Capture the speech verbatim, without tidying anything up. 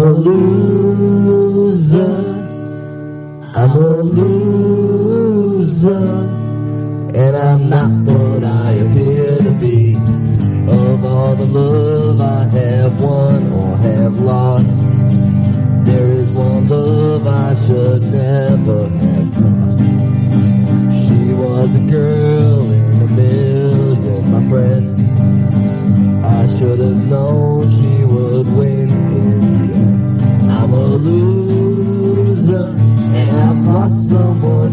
a loser, I'm a loser, and I'm not what I appear to be. Of all the love I have won or have lost, there is one love I should never have lost. She was a girl in a million, my friend. I should have known she would win in the end. I'm a loser, and I've lost someone